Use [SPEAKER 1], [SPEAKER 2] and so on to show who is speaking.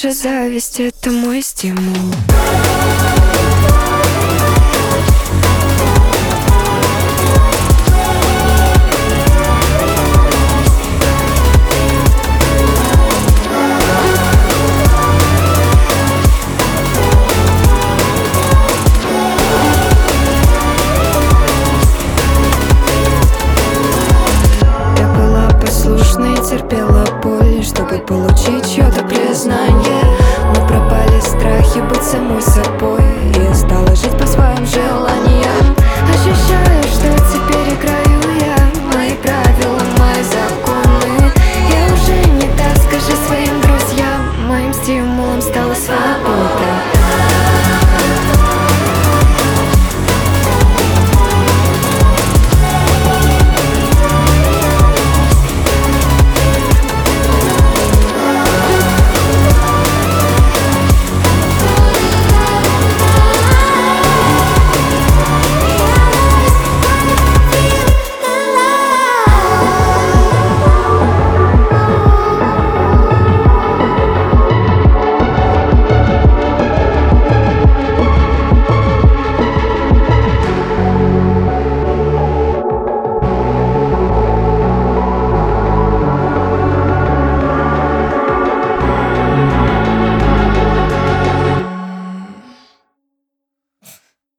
[SPEAKER 1] Ваша зависть — это мой стимул. Терпела боль, чтобы получить чьё-то признание. Но пропали страхи быть самой собой, и я стала жить по своим желаниям.